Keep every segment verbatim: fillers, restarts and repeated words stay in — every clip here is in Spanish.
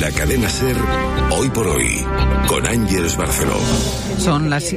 La cadena SER, hoy por hoy, con Ángeles Barceló. Son las...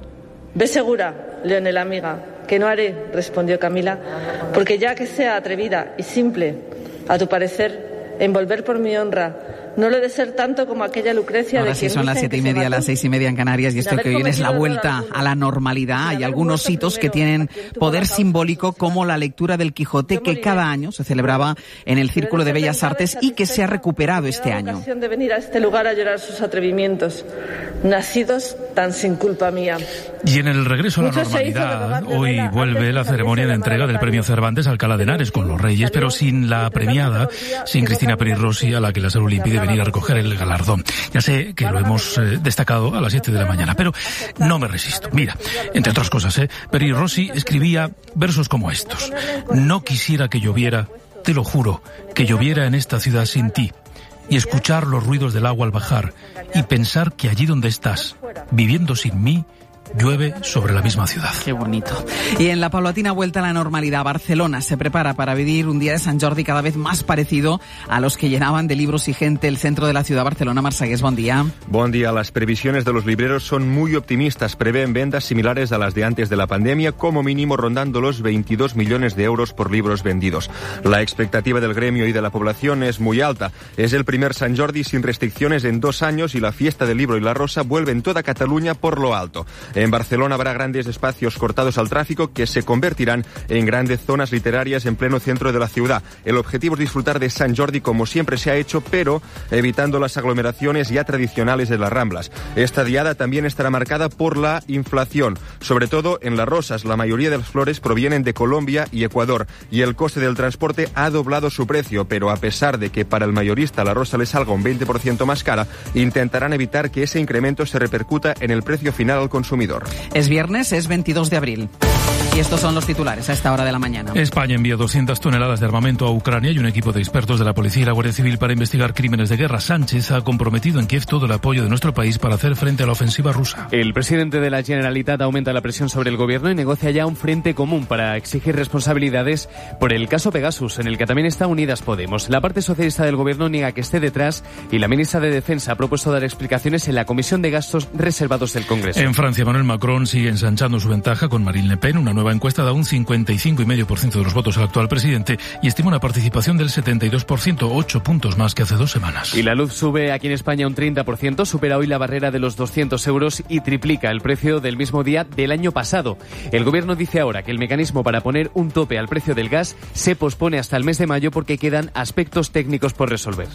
Ve segura, Leonela amiga, que no haré, respondió Camila, porque ya que sea atrevida y simple, a tu parecer, envolver por mi honra, no lo he de ser tanto como aquella Lucrecia. Ahora de sí quien son las siete y media, las seis y media en Canarias, y esto que viene es la vuelta a la normalidad. Hay algunos hitos que tienen poder simbólico, como la lectura del Quijote, que cada año se celebraba en el Círculo de Bellas Artes y que se ha recuperado este año. De venir a este lugar a llorar sus atrevimientos, nacidos tan sin culpa mía. Y en el regreso a la normalidad, hoy vuelve la ceremonia de entrega del Premio Cervantes a Alcalá de Henares con los Reyes, pero sin la premiada, sin Cristina Peri Rossi, a la que la salud le impide venir a recoger el galardón. Ya sé que lo hemos eh, destacado a las siete de la mañana, pero no me resisto. Mira, entre otras cosas, eh, Peri Rossi escribía versos como estos. No quisiera que lloviera, te lo juro, que lloviera en esta ciudad sin ti, y escuchar los ruidos del agua al bajar, y pensar que allí donde estás, viviendo sin mí, llueve sobre la misma ciudad. Qué bonito. Y en la paulatina vuelta a la normalidad, Barcelona se prepara para vivir un día de Sant Jordi cada vez más parecido a los que llenaban de libros y gente el centro de la ciudad. Barcelona, Marsagués, buen día. Buen día. Las previsiones de los libreros son muy optimistas. Prevén ventas similares a las de antes de la pandemia, como mínimo rondando los veintidós millones de euros por libros vendidos. La expectativa del gremio y de la población es muy alta. Es el primer Sant Jordi sin restricciones en dos años y la fiesta del libro y la rosa vuelve en toda Cataluña por lo alto. En Barcelona habrá grandes espacios cortados al tráfico que se convertirán en grandes zonas literarias en pleno centro de la ciudad. El objetivo es disfrutar de Sant Jordi como siempre se ha hecho, pero evitando las aglomeraciones ya tradicionales de las Ramblas. Esta diada también estará marcada por la inflación, sobre todo en las rosas. La mayoría de las flores provienen de Colombia y Ecuador y el coste del transporte ha doblado su precio, pero a pesar de que para el mayorista la rosa le salga un veinte por ciento más cara, intentarán evitar que ese incremento se repercuta en el precio final al consumidor. Es viernes, es veintidós de abril. Y estos son los titulares a esta hora de la mañana. España envía doscientas toneladas de armamento a Ucrania y un equipo de expertos de la policía y la Guardia Civil para investigar crímenes de guerra. Sánchez ha comprometido en Kiev todo el apoyo de nuestro país para hacer frente a la ofensiva rusa. El presidente de la Generalitat aumenta la presión sobre el gobierno y negocia ya un frente común para exigir responsabilidades por el caso Pegasus, en el que también está Unidas Podemos. La parte socialista del gobierno niega que esté detrás y la ministra de Defensa ha propuesto dar explicaciones en la Comisión de Gastos Reservados del Congreso. En Francia, Emmanuel Macron sigue ensanchando su ventaja con Marine Le Pen. Una nueva encuesta da un cincuenta y cinco coma cinco por ciento de los votos al actual presidente y estima una participación del setenta y dos por ciento, ocho puntos más que hace dos semanas. Y la luz sube aquí en España un treinta por ciento, supera hoy la barrera de los doscientos euros y triplica el precio del mismo día del año pasado. El gobierno dice ahora que el mecanismo para poner un tope al precio del gas se pospone hasta el mes de mayo porque quedan aspectos técnicos por resolver.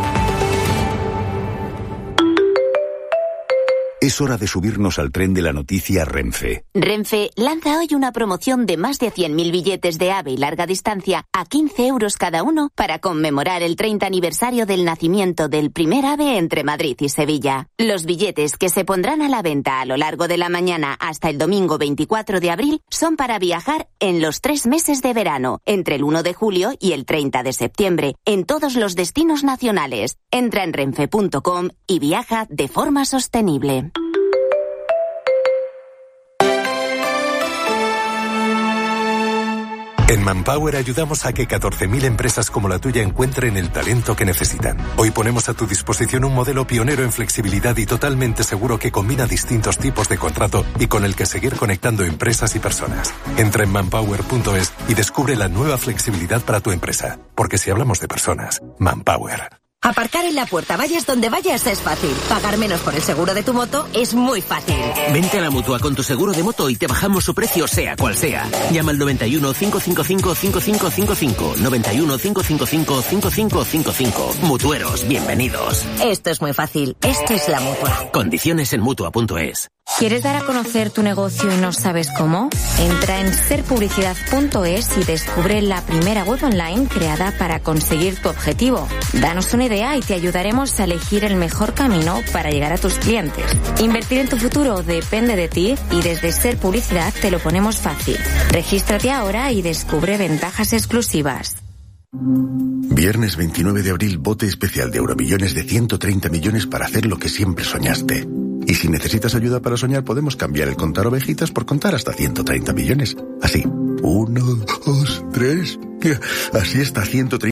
Es hora de subirnos al tren de la noticia Renfe. Renfe lanza hoy una promoción de más de cien mil billetes de AVE y larga distancia a quince euros cada uno para conmemorar el treinta aniversario del nacimiento del primer AVE entre Madrid y Sevilla. Los billetes, que se pondrán a la venta a lo largo de la mañana hasta el domingo veinticuatro de abril, son para viajar en los tres meses de verano, entre el uno de julio y el treinta de septiembre, en todos los destinos nacionales. Entra en renfe punto com y viaja de forma sostenible. En Manpower ayudamos a que catorce mil empresas como la tuya encuentren el talento que necesitan. Hoy ponemos a tu disposición un modelo pionero en flexibilidad y totalmente seguro que combina distintos tipos de contrato y con el que seguir conectando empresas y personas. Entra en manpower punto es y descubre la nueva flexibilidad para tu empresa. Porque si hablamos de personas, Manpower. Aparcar en la puerta, vayas donde vayas, es fácil. Pagar menos por el seguro de tu moto es muy fácil. Vente a la Mutua con tu seguro de moto y te bajamos su precio sea cual sea. Llama al noventa y uno, cinco cinco cinco, cinco cinco cinco cinco. noventa y uno, cinco cinco cinco, cinco cinco cinco cinco. Mutueros, bienvenidos. Esto es muy fácil. Esto es la Mutua. Condiciones en mutua punto es. ¿Quieres dar a conocer tu negocio y no sabes cómo? Entra en ser publicidad punto es y descubre la primera web online creada para conseguir tu objetivo. Danos una idea y te ayudaremos a elegir el mejor camino para llegar a tus clientes. Invertir en tu futuro depende de ti y desde Ser Publicidad te lo ponemos fácil. Regístrate ahora y descubre ventajas exclusivas. Viernes veintinueve de abril, bote especial de Euromillones de ciento treinta millones para hacer lo que siempre soñaste. Y si necesitas ayuda para soñar, podemos cambiar el contar ovejitas por contar hasta ciento treinta millones. Así, uno, dos, tres, así está ciento treinta.